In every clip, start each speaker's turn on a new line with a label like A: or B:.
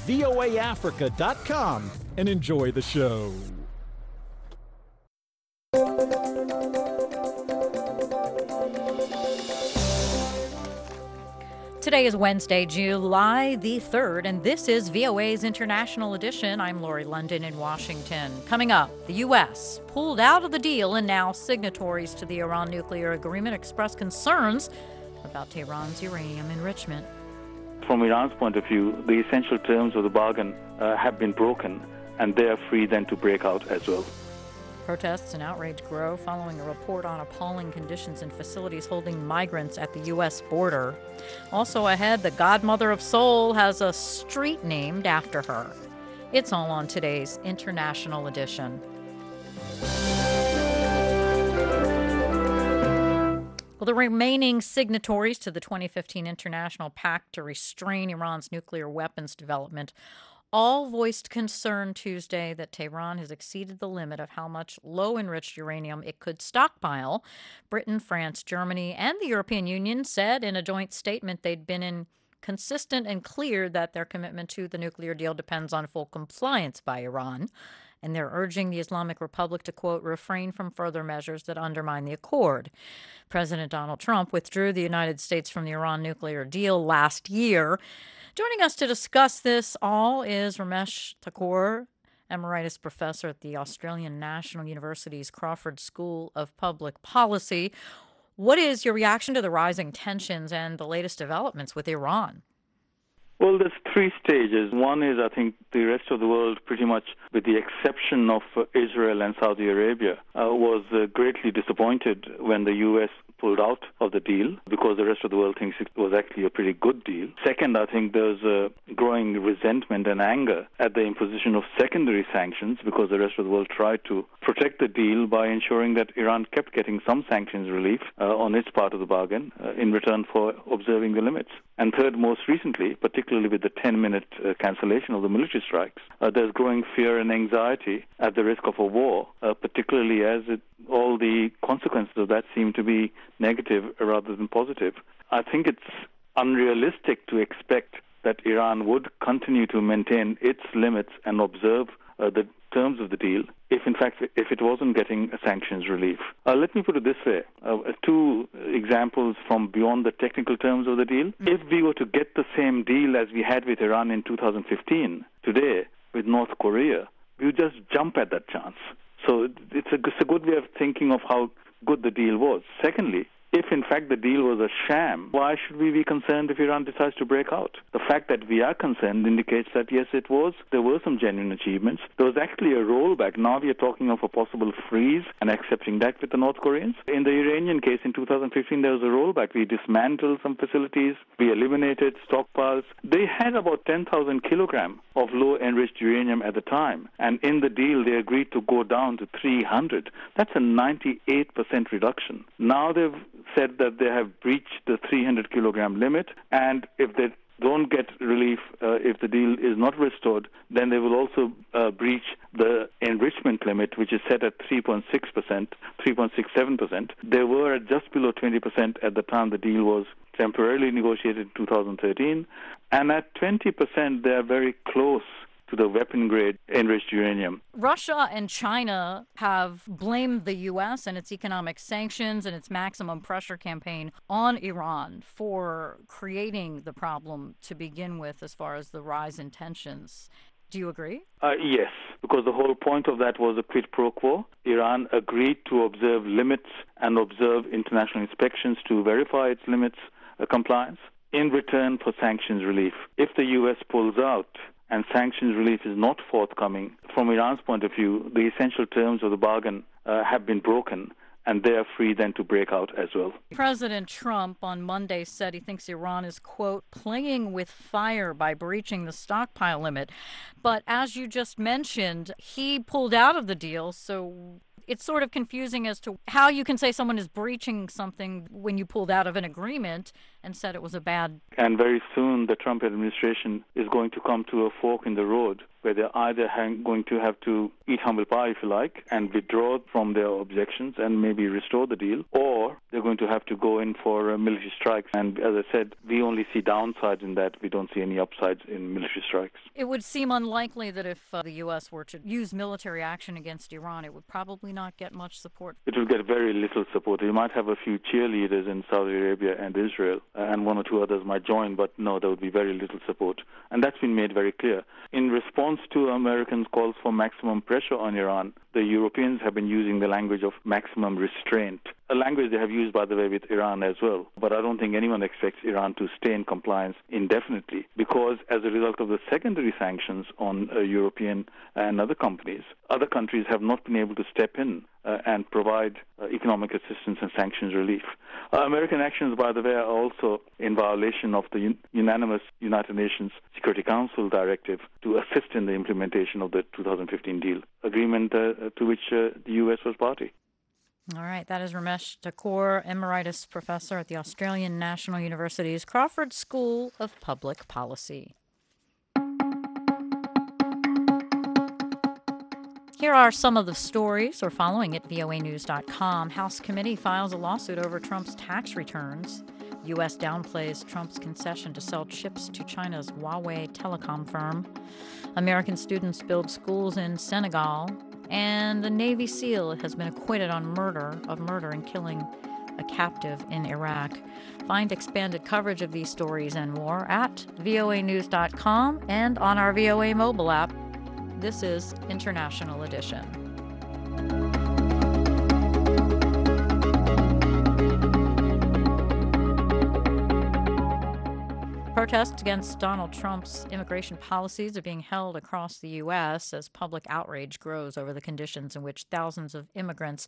A: voaafrica.com and enjoy the show.
B: Today is Wednesday, July the 3rd, and this is VOA's International Edition. I'm Lori London in Washington. Coming up, the U.S. pulled out of the deal, and now signatories to the Iran nuclear agreement express concerns about Tehran's uranium enrichment.
C: From Iran's point of view, the essential terms of the bargain have been broken, and they are free then to break out as well.
B: Protests and outrage grow following a report on appalling conditions in facilities holding migrants at the U.S. border. Also ahead, the godmother of Seoul has a street named after her. It's all on today's International Edition. Well, the remaining signatories to the 2015 International Pact to restrain Iran's nuclear weapons development all voiced concern Tuesday that Tehran has exceeded the limit of how much low-enriched uranium it could stockpile. Britain, France, Germany, and the European Union said in a joint statement they'd been consistent and clear that their commitment to the nuclear deal depends on full compliance by Iran. And they're urging the Islamic Republic to, quote, refrain from further measures that undermine the accord. President Donald Trump withdrew the United States from the Iran nuclear deal last year. Joining us to discuss this all is Ramesh Thakur, Emeritus Professor at the Australian National University's Crawford School of Public Policy. What is your reaction to the rising tensions and the latest developments with Iran?
C: Well, there's three stages. One is, I think, the rest of the world, pretty much with the exception of Israel and Saudi Arabia, was greatly disappointed when the U.S. pulled out of the deal because the rest of the world thinks it was actually a pretty good deal. Second, I think there's a growing resentment and anger at the imposition of secondary sanctions because the rest of the world tried to protect the deal by ensuring that Iran kept getting some sanctions relief on its part of the bargain in return for observing the limits. And third, most recently, particularly with the 10-minute cancellation of the military strikes, there's growing fear and anxiety at the risk of a war, particularly as all the consequences of that seem to be negative rather than positive. I think it's unrealistic to expect that Iran would continue to maintain its limits and observe the terms of the deal if it wasn't getting sanctions relief. Let me put it this way. Two examples from beyond the technical terms of the deal. If we were to get the same deal as we had with Iran in 2015, today, with North Korea, we would just jump at that chance. So it's a good way of thinking of how good the deal was. Secondly, if in fact the deal was a sham, why should we be concerned if Iran decides to break out? The fact that we are concerned indicates that yes, there were some genuine achievements. There was actually a rollback. Now we are talking of a possible freeze and accepting that with the North Koreans. In the Iranian case in 2015, there was a rollback. We dismantled some facilities. We eliminated stockpiles. They had about 10,000 kilograms of low-enriched uranium at the time. And in the deal, they agreed to go down to 300. That's a 98% reduction. Now they've said that they have breached the 300 kilogram limit, and if they don't get relief, if the deal is not restored, then they will also breach the enrichment limit, which is set at 3.6%, 3.67%. They were at just below 20% at the time the deal was temporarily negotiated in 2013, and at 20%, they are very close to the weapon-grade enriched uranium.
B: Russia and China have blamed the U.S. and its economic sanctions and its maximum pressure campaign on Iran for creating the problem to begin with as far as the rise in tensions. Do you agree?
C: Yes, because the whole point of that was a quid pro quo. Iran agreed to observe limits and observe international inspections to verify its limits compliance in return for sanctions relief. If the U.S. pulls out and sanctions relief is not forthcoming, from Iran's point of view, the essential terms of the bargain have been broken, and they are free then to break out as well.
B: President Trump on Monday said he thinks Iran is, quote, playing with fire by breaching the stockpile limit. But as you just mentioned, he pulled out of the deal, so it's sort of confusing as to how you can say someone is breaching something when you pulled out of an agreement and said it was a bad...
C: And very soon the Trump administration is going to come to a fork in the road where they're either going to have to eat humble pie, if you like, and withdraw from their objections and maybe restore the deal, or they're going to have to go in for military strikes. And as I said, we only see downsides in that. We don't see any upsides in military strikes.
B: It would seem unlikely that if the U.S. were to use military action against Iran, it would probably not get much support.
C: It will get very little support. You might have a few cheerleaders in Saudi Arabia and Israel, and one or two others might join, but no, there would be very little support. And that's been made very clear. In response to Americans' calls for maximum pressure on Iran, the Europeans have been using the language of maximum restraint, a language they have used, by the way, with Iran as well. But I don't think anyone expects Iran to stay in compliance indefinitely, because as a result of the secondary sanctions on European and other countries have not been able to step in and provide economic assistance and sanctions relief. American actions, by the way, are also in violation of the unanimous United Nations Security Council directive to assist in the implementation of the 2015 deal agreement to which the U.S. was party.
B: All right, that is Ramesh Thakur, Emeritus Professor at the Australian National University's Crawford School of Public Policy. Here are some of the stories we're following at voanews.com. House committee files a lawsuit over Trump's tax returns. U.S. downplays Trump's concession to sell chips to China's Huawei telecom firm. American students build schools in Senegal. And the Navy SEAL has been acquitted on murder and killing a captive in Iraq. Find expanded coverage of these stories and more at voanews.com and on our VOA mobile app. This is International Edition. Protests against Donald Trump's immigration policies are being held across the U.S. as public outrage grows over the conditions in which thousands of immigrants,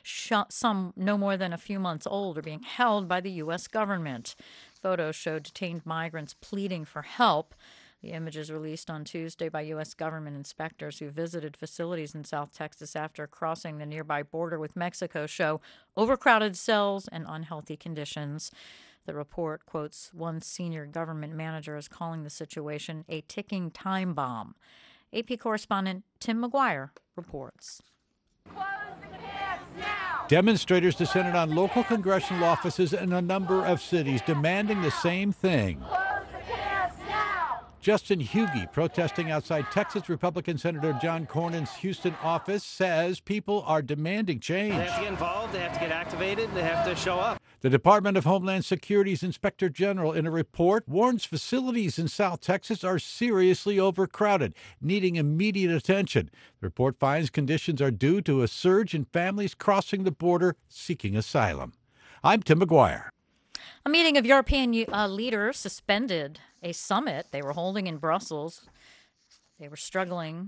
B: some no more than a few months old, are being held by the U.S. government. Photos show detained migrants pleading for help. The images released on Tuesday by U.S. government inspectors who visited facilities in South Texas after crossing the nearby border with Mexico show overcrowded cells and unhealthy conditions. The report quotes one senior government manager as calling the situation a ticking time bomb. AP correspondent Tim McGuire reports.
D: Close the camps now!
E: Demonstrators descended on local congressional offices in a number of cities demanding the same thing.
D: Close the camps now!
E: Justin Hughey, protesting outside Texas Republican Senator John Cornyn's Houston office, says people are demanding change.
F: They have to get involved, they have to get activated, they have to show up.
E: The Department of Homeland Security's Inspector General, in a report, warns facilities in South Texas are seriously overcrowded, needing immediate attention. The report finds conditions are due to a surge in families crossing the border seeking asylum. I'm Tim McGuire.
B: A meeting of European leaders suspended a summit they were holding in Brussels. They were struggling.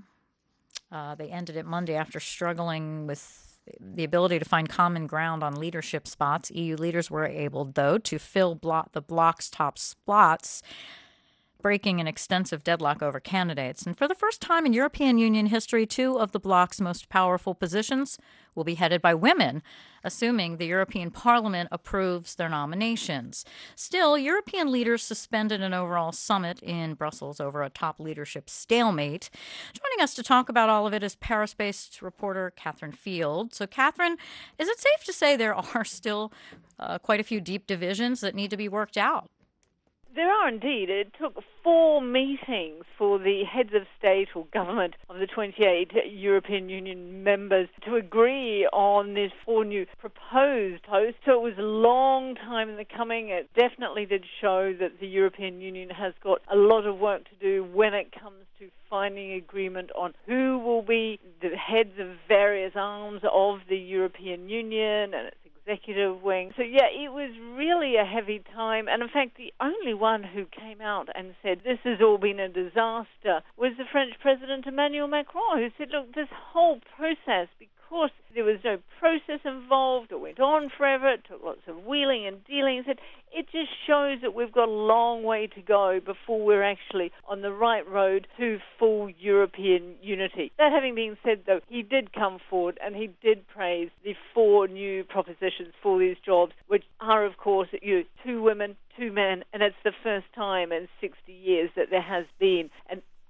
B: They ended it Monday after struggling with the ability to find common ground on leadership spots. EU leaders were able, though, to fill the bloc's top spots, breaking an extensive deadlock over candidates. And for the first time in European Union history, two of the bloc's most powerful positions will be headed by women, assuming the European Parliament approves their nominations. Still, European leaders suspended an overall summit in Brussels over a top leadership stalemate. Joining us to talk about all of it is Paris-based reporter Catherine Field. So, Catherine, is it safe to say there are still quite a few deep divisions that need to be worked out?
G: There are indeed. It took 4 meetings for the heads of state or government of the 28 European Union members to agree on these 4 new proposed posts. So it was a long time in the coming. It definitely did show that the European Union has got a lot of work to do when it comes to finding agreement on who will be the heads of various arms of the European Union and its executive wing. So, yeah, it was really a heavy time. And, in fact, the only one who came out and said this has all been a disaster was the French President Emmanuel Macron, who said, look, this whole process, because there was no process involved, it went on forever, it took lots of wheeling and dealing, he said, it just shows that we've got a long way to go before we're actually on the right road to full European unity. That having been said, though, he did come forward and he did praise the 4 new propositions for these jobs, which are, of course, 2 women, 2 men, and it's the first time in 60 years that there has been an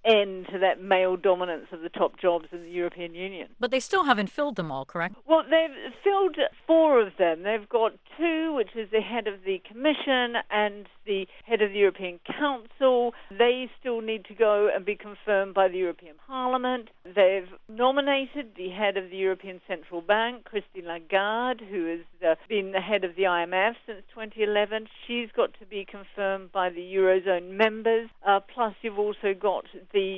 G: end to that male dominance of the top jobs in the European Union.
B: But they still haven't filled them all, correct?
G: Well, they've filled 4 of them. They've got 2, which is the head of the Commission and the head of the European Council. They still need to go and be confirmed by the European Parliament. They've nominated the head of the European Central Bank, Christine Lagarde, who has been the head of the IMF since 2011. She's got to be confirmed by the Eurozone members. Plus, you've also got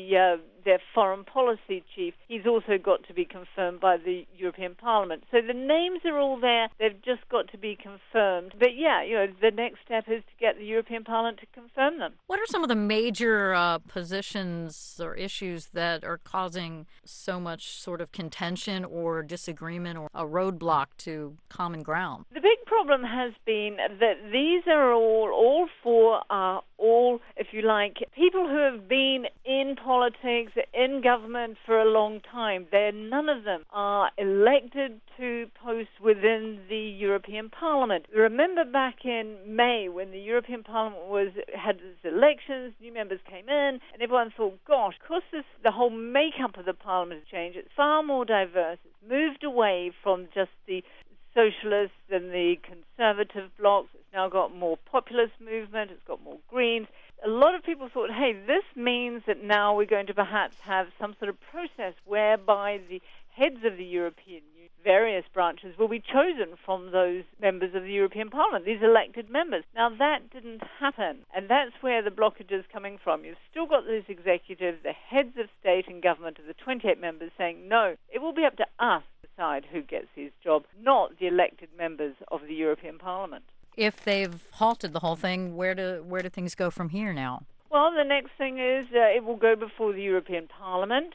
G: their foreign policy chief. He's also got to be confirmed by the European Parliament. So the names are all there. They've just got to be confirmed. But yeah, the next step is to get the European Parliament to confirm them.
B: What are some of the major positions or issues that are causing so much sort of contention or disagreement or a roadblock to common ground?
G: The big problem has been that these are all 4 are all, if you like, people who have been in politics, in government for a long time. None of them are elected to posts within the European Parliament. Remember back in May when the European Parliament had its elections, new members came in, and everyone thought, gosh, because the whole makeup of the Parliament has changed, it's far more diverse. It's moved away from just the socialists and the conservative blocs. It's now got more populist movement. It's got more Greens. A lot of people thought, hey, this means that now we're going to perhaps have some sort of process whereby the heads of the European Union, various branches, will be chosen from those members of the European Parliament, these elected members. Now, that didn't happen, and that's where the blockage is coming from. You've still got those executives, the heads of state and government of the 28 members saying, no, it will be up to us to decide who gets these jobs, not the elected members of the European Parliament.
B: If they've halted the whole thing, where do things go from here now?
G: Well, the next thing is it will go before the European Parliament.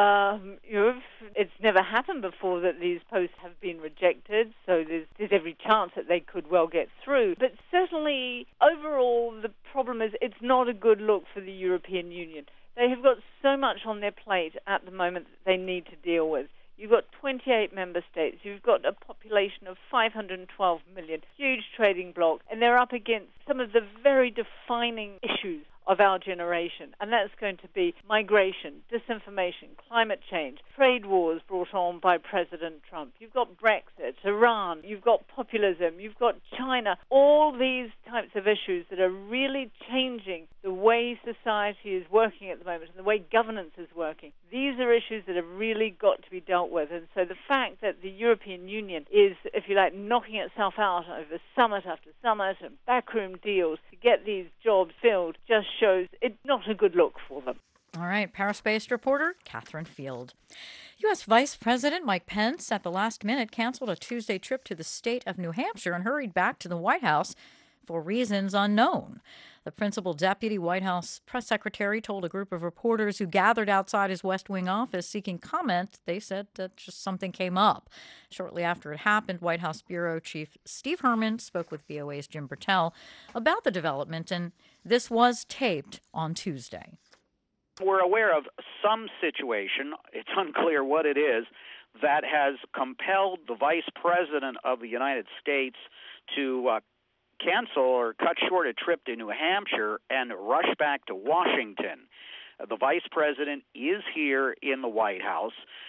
G: It's never happened before that these posts have been rejected, so there's every chance that they could well get through. But certainly, overall, the problem is it's not a good look for the European Union. They have got so much on their plate at the moment that they need to deal with. You've got 28 member states. You've got a population of 512 million, huge trading bloc, and they're up against some of the very defining issues of our generation, and that's going to be migration, disinformation, climate change, trade wars brought on by President Trump. You've got Brexit, Iran, you've got populism, you've got China, all these types of issues that are really changing the way society is working at the moment and the way governance is working. These are issues that have really got to be dealt with, and so the fact that the European Union is, if you like, knocking itself out over summit after summit and backroom deals to get these jobs filled just shows it's not a good look for them.
B: All right, Paris-based reporter Catherine Field. U.S. Vice President Mike Pence, at the last minute, canceled a Tuesday trip to the state of New Hampshire and hurried back to the White House for reasons unknown. The principal deputy White House press secretary told a group of reporters who gathered outside his West Wing office seeking comment, they said that just something came up. Shortly after it happened, White House Bureau Chief Steve Herman spoke with VOA's Jim Bertel about the development, and this was taped on Tuesday.
H: We're aware of some situation, it's unclear what it is, that has compelled the Vice President of the United States to cancel or cut short a trip to New Hampshire and rush back to Washington. The Vice President is here in the White House.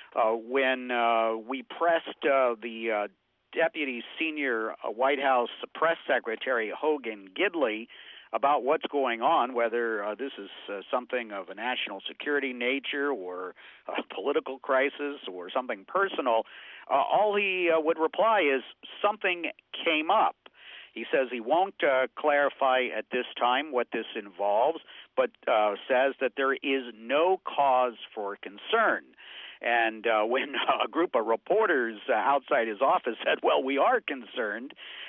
H: When we pressed the Deputy Senior White House Press Secretary Hogan Gidley about what's going on, whether this is something of a national security nature or a political crisis or something personal, all he would reply is something came up. He says he won't clarify at this time what this involves, but says that there is no cause for concern. And when a group of reporters outside his office said, well, we are concerned,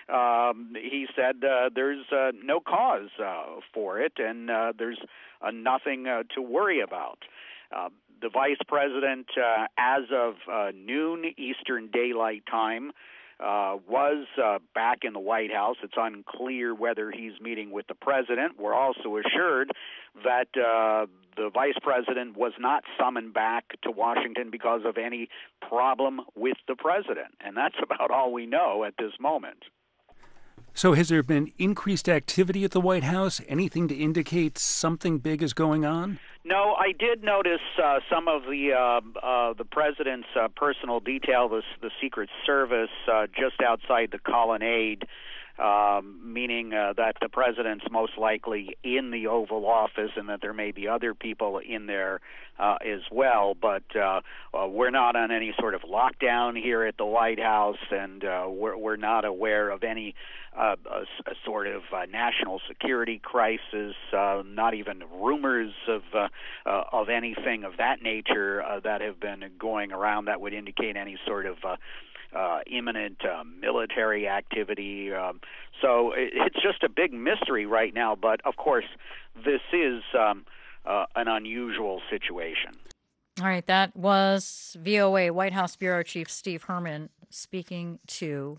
H: he said there's no cause for it, and there's nothing to worry about. The Vice President, as of noon Eastern Daylight Time, was back in the White House. It's unclear whether he's meeting with the president. We're also assured that the vice president was not summoned back to Washington because of any problem with the president. And that's about all we know at this moment.
I: So has there been increased activity at the White House? Anything to indicate something big is going on?
H: No, I did notice some of the president's personal detail, the Secret Service, just outside the colonnade, meaning that the president's most likely in the Oval Office and that there may be other people in there as well. But we're not on any sort of lockdown here at the White House, and we're not aware of any a sort of national security crisis, not even rumors of anything of that nature that have been going around that would indicate any sort of imminent military activity. So it's just a big mystery right now. But, of course, this is an unusual situation.
B: All right, that was VOA White House Bureau Chief Steve Herman speaking to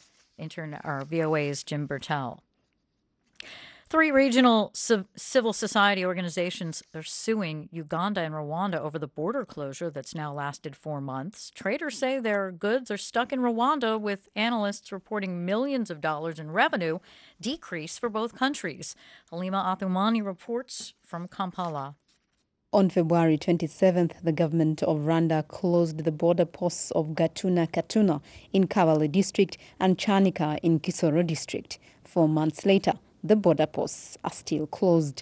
B: VOA's Jim Bertel. 3 regional civil society organizations are suing Uganda and Rwanda over the border closure that's now lasted 4 months. Traders say their goods are stuck in Rwanda, with analysts reporting millions of dollars in revenue decrease for both countries. Halima Athumani reports from Kampala.
J: On February 27th, the government of Rwanda closed the border posts of Gatuna in Kabale district and Chanika in Kisoro district. 4 months later, the border posts are still closed.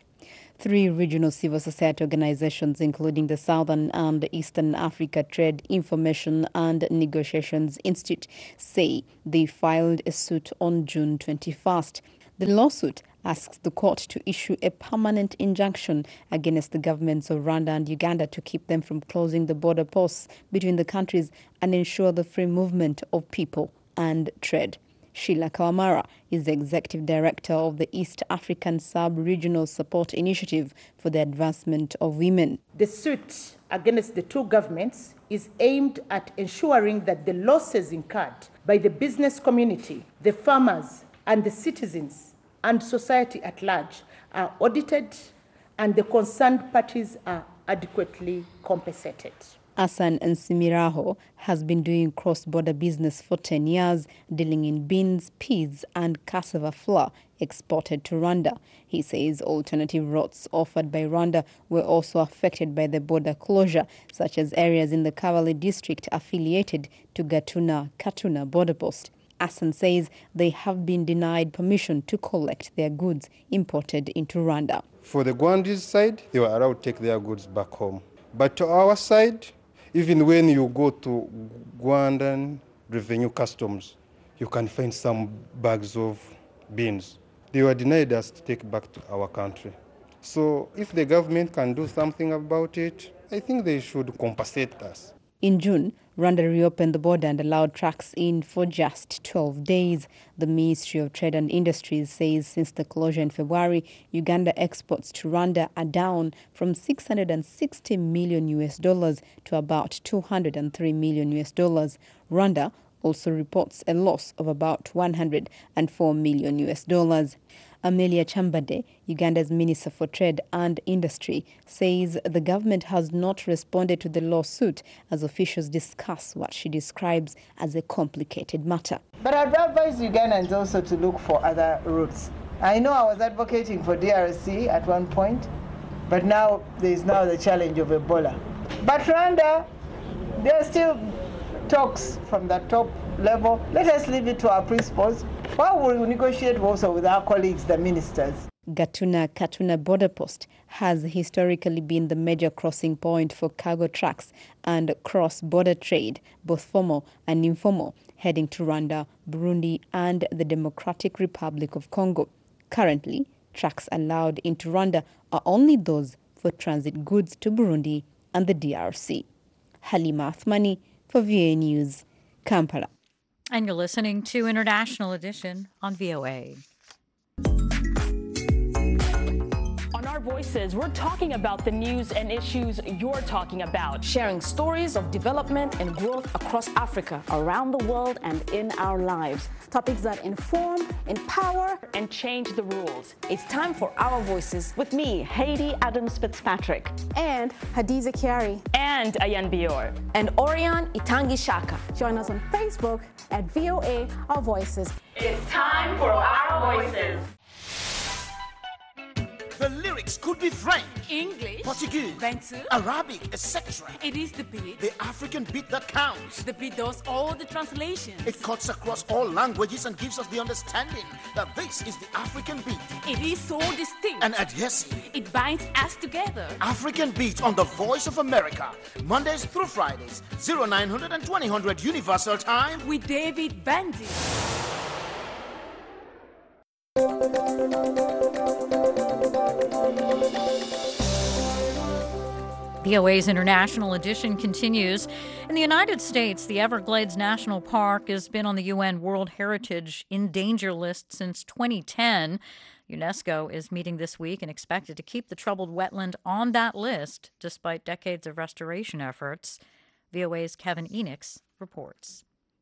J: 3 regional civil society organizations, including the Southern and Eastern Africa Trade, Information and Negotiations Institute, say they filed a suit on June 21st. The lawsuit asks the court to issue a permanent injunction against the governments of Rwanda and Uganda to keep them from closing the border posts between the countries and ensure the free movement of people and trade. Sheila Kawamara is the executive director of the East African Sub-Regional Support Initiative for the Advancement of Women.
K: The suit against the 2 governments is aimed at ensuring that the losses incurred by the business community, the farmers, and the citizens and society at large are audited and the concerned parties are adequately compensated.
J: Asan Nsimiraho has been doing cross-border business for 10 years, dealing in beans, peas and cassava flour exported to Rwanda. He says alternative routes offered by Rwanda were also affected by the border closure, such as areas in the Kabale district affiliated to Gatuna-Katuna border post. Asan says they have been denied permission to collect their goods imported into Rwanda.
L: For the Rwandese side, they were allowed to take their goods back home. But to our side, even when you go to Rwandan Revenue Customs, you can find some bags of beans. They were denied us to take back to our country. So if the government can do something about it, I think they should compensate us.
J: In June, Rwanda reopened the border and allowed trucks in for just 12 days. The Ministry of Trade and Industries says since the closure in February, Uganda exports to Rwanda are down from $660 million to about $203 million. Rwanda also reports a loss of about $104 million. Amelia Chambade, Uganda's Minister for Trade and Industry, says the government has not responded to the lawsuit as officials discuss what she describes as a complicated matter.
M: But I'd advise Ugandans also to look for other routes. I know I was advocating for DRC at one point, but now there is now the challenge of Ebola. But Rwanda, there are still talks from the top level. Let us leave it to our principals. While we negotiate also with our colleagues, the ministers.
J: Gatuna-Katuna border post has historically been the major crossing point for cargo trucks and cross-border trade, both formal and informal, heading to Rwanda, Burundi and the Democratic Republic of Congo. Currently, trucks allowed into Rwanda are only those for transit goods to Burundi and the DRC. Halima Athumani for VOA News, Kampala.
B: And you're listening to International Edition on VOA.
N: On our Voices, we're talking about the news and issues you're talking about.
O: Sharing stories of development and growth across Africa,
N: around the world, and in our lives.
O: Topics that inform, empower,
N: and change the rules.
O: It's time for Our Voices.
N: With me, Haiti Adams Fitzpatrick.
J: And Hadiza Kiari.
N: And Ayan Bior.
O: And Orion Itangi Shaka.
J: Join us on Facebook at VOA Our Voices.
D: It's time for Our Voices.
P: The lyrics could be French,
Q: English,
P: Portuguese,
Q: Bantu,
P: Arabic, etc.
Q: It is the beat.
P: The African beat that counts.
Q: The beat does all the translations.
P: It cuts across all languages and gives us the understanding that this is the African beat.
Q: It is so distinct
P: and adhesive.
Q: It binds us together.
P: African Beat on the Voice of America. Mondays through Fridays, 0900 and 2000 Universal Time.
Q: With David Bandy.
B: VOA's International Edition continues. In the United States, the Everglades National Park has been on the UN World Heritage in Danger list since 2010. UNESCO is meeting this week and expected to keep the troubled wetland on that list despite decades of restoration efforts. VOA's Kevin Enix reports.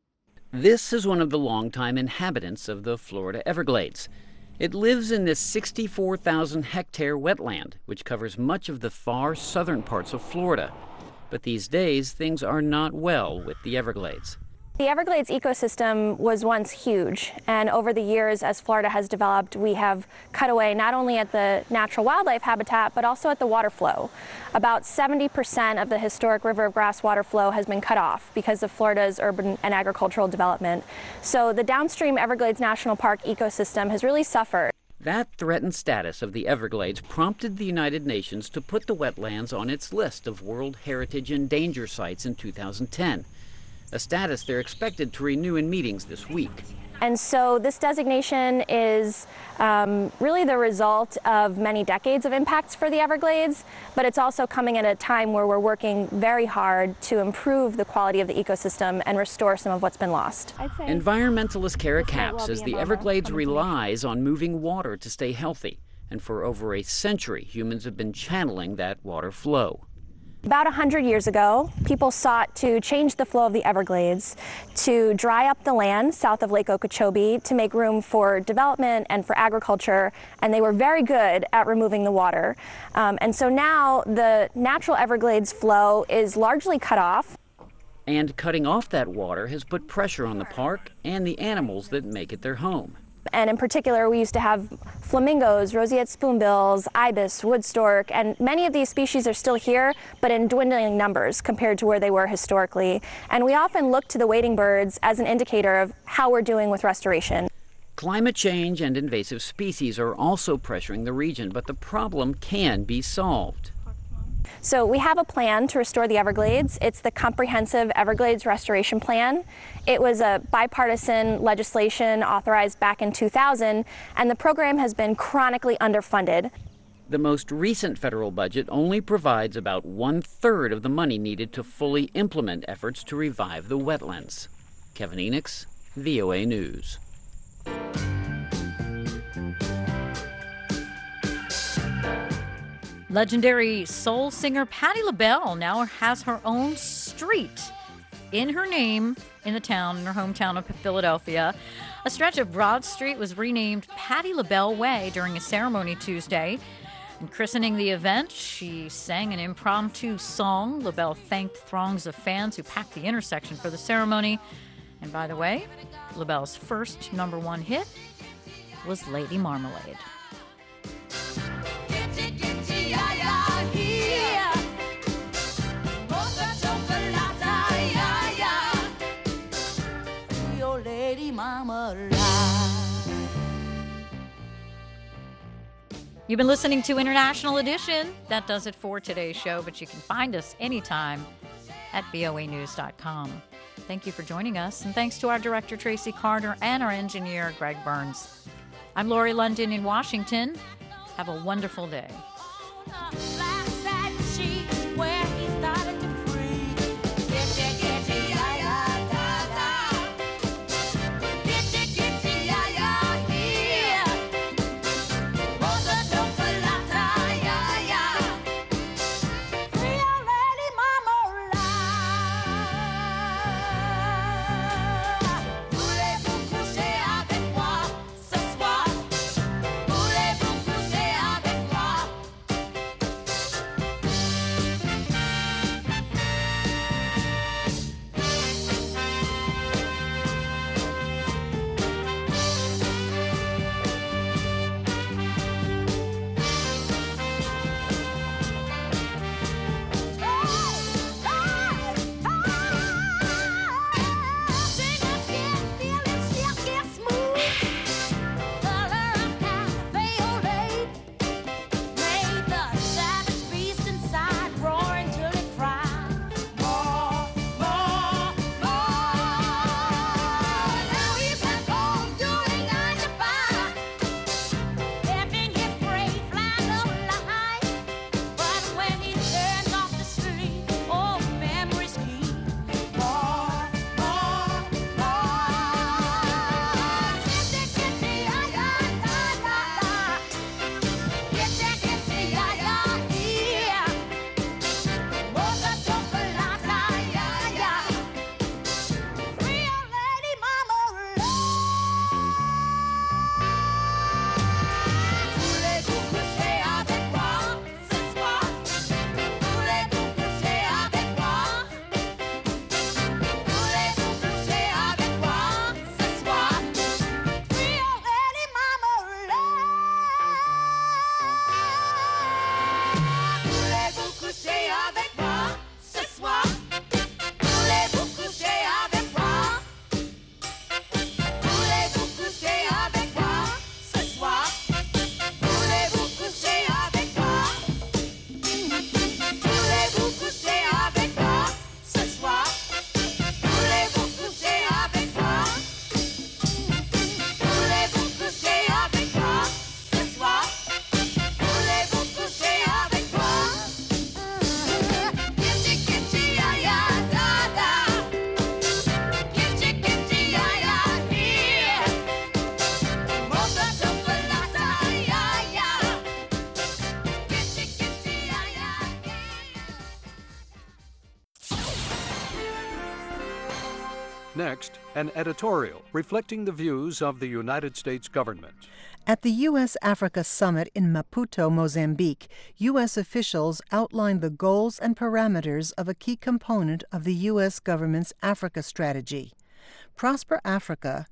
R: This is one of the longtime inhabitants of the Florida Everglades. It lives in this 64,000-hectare wetland, which covers much of the far southern parts of Florida. But these days, things are not well with the Everglades.
S: The Everglades ecosystem was once huge, and over the years, as Florida has developed, we have cut away not only at the natural wildlife habitat, but also at the water flow. About 70% of the historic River of Grass water flow has been cut off because of Florida's urban and agricultural development. So the downstream Everglades National Park ecosystem has really suffered.
R: That threatened status of the Everglades prompted the United Nations to put the wetlands on its list of World Heritage and Danger Sites in 2010. A status they're expected to renew in meetings this week.
S: And so this designation is really the result of many decades of impacts for the Everglades, but it's also coming at a time where we're working very hard to improve the quality of the ecosystem and restore some of what's been lost.
R: Environmentalist Kara Kapp says the Everglades relies on moving water to stay healthy, and for over a century, humans have been channeling that water flow.
S: About 100 years ago, people sought to change the flow of the Everglades to dry up the land south of Lake Okeechobee to make room for development and for agriculture, and they were very good at removing the water. And so now the natural Everglades flow is largely cut off.
R: And cutting off that water has put pressure on the park and the animals that make it their home.
S: And in particular, we used to have flamingos, roseate spoonbills, ibis, wood stork, and many of these species are still here, but in dwindling numbers compared to where they were historically. And we often look to the wading birds as an indicator of how we're doing with restoration.
R: Climate change and invasive species are also pressuring the region, but the problem can be solved.
S: So we have a plan to restore the Everglades. It's the Comprehensive Everglades Restoration Plan. It was a bipartisan legislation authorized back in 2000, and the program has been chronically underfunded.
R: The most recent federal budget only provides about 1/3 of the money needed to fully implement efforts to revive the wetlands. Kevin Enix, VOA News.
B: Legendary soul singer Patti LaBelle now has her own street in her name in her hometown of Philadelphia. A stretch of Broad Street was renamed Patti LaBelle Way during a ceremony Tuesday. In christening the event, she sang an impromptu song. LaBelle thanked throngs of fans who packed the intersection for the ceremony. And by the way, LaBelle's first #1 hit was Lady Marmalade. You've been listening to International Edition. That does it for today's show, but you can find us anytime at voanews.com. Thank you for joining us, and thanks to our director, Tracy Carter, and our engineer, Greg Burns. I'm Lori London in Washington. Have a wonderful day.
T: Next, an editorial reflecting the views of the United States government.
U: At the U.S.-Africa Summit in Maputo, Mozambique, U.S. officials outlined the goals and parameters of a key component of the U.S. government's Africa strategy. Prosper Africa,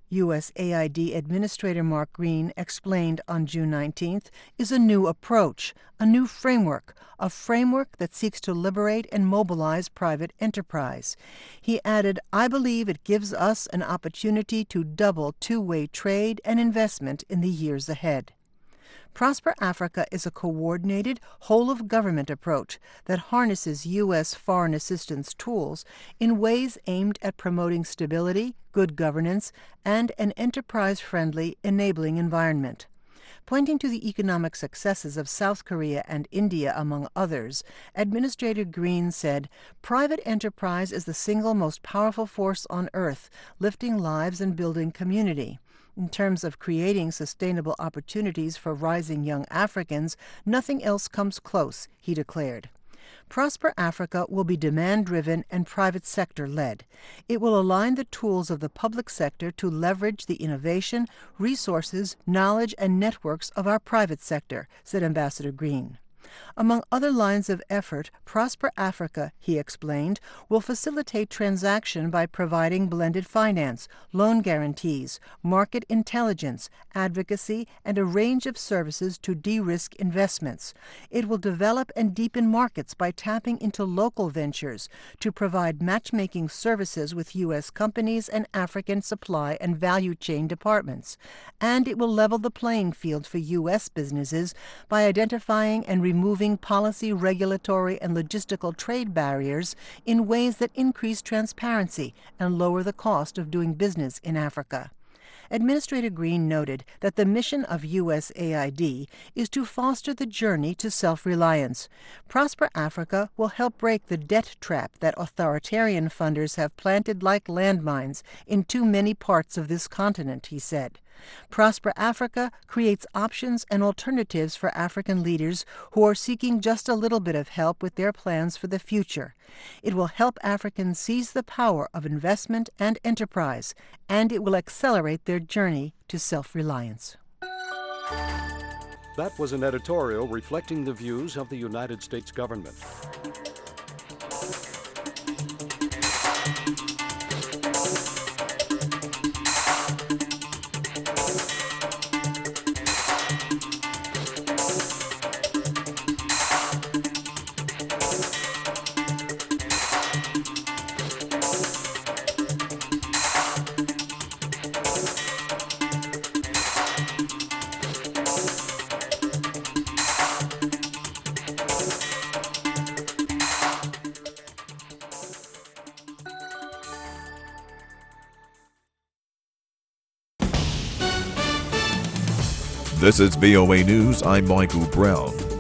U: USAID Administrator Mark Green explained on June 19th, is a new approach, a new framework, a framework that seeks to liberate and mobilize private enterprise. He added, "I believe it gives us an opportunity to double two-way trade and investment in the years ahead." Prosper Africa is a coordinated, whole-of-government approach that harnesses U.S. foreign assistance tools in ways aimed at promoting stability, good governance, and an enterprise-friendly, enabling environment. Pointing to the economic successes of South Korea and India, among others, Administrator Green said, "Private enterprise is the single most powerful force on earth, lifting lives and building community. In terms of creating sustainable opportunities for rising young Africans, nothing else comes close," he declared. Prosper Africa will be demand-driven and private sector-led. It will align the tools of the public sector to leverage the innovation, resources, knowledge, and networks of our private sector, said Ambassador Green. Among other lines of effort, Prosper Africa, he explained, will facilitate transaction by providing blended finance, loan guarantees, market intelligence, advocacy, and a range of services to de-risk investments. It will develop and deepen markets by tapping into local ventures to provide matchmaking services with U.S. companies and African supply and value chain departments. And it will level the playing field for U.S. businesses by identifying and removing policy, regulatory, and logistical trade barriers in ways that increase transparency and lower the cost of doing business in Africa. Administrator Green noted that the mission of USAID is to foster the journey to self-reliance. Prosper Africa will help break the debt trap that authoritarian funders have planted like landmines in too many parts of this continent, he said. Prosper Africa creates options and alternatives for African leaders who are seeking just a little bit of help with their plans for the future. It will help Africans seize the power of investment and enterprise, and it will accelerate their journey to self-reliance.
T: That was an editorial reflecting the views of the United States government.
V: This is VOA News. I'm Michael Brown.